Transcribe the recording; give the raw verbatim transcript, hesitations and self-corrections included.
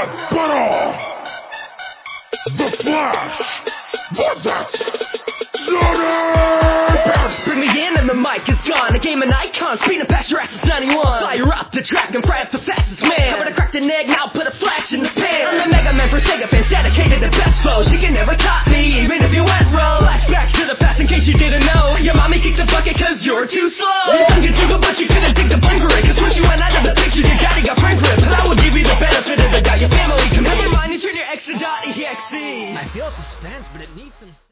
Death Battle! The Flash! Vortex! Sonic! Bring me in and the mic is gone. A game an icon, speeding past your ass is ninety-one. Fire up the track and fry up the fastest man. Cover to crack the egg, now put a flash in the pan. I'm the Mega Man for Sega fans, dedicated to best foes. You can never top me, even if you went roll. Flashbacks to the past in case you didn't know. Your mommy kicked the bucket cause you're too slow. You think you jingle but you couldn't dig the bunker in. Cause once you went out of the picture, your daddy got print grip. And I will give you the benefit of the doubt. Your family can never mind, you turn your X to dot E X E. I feel suspense.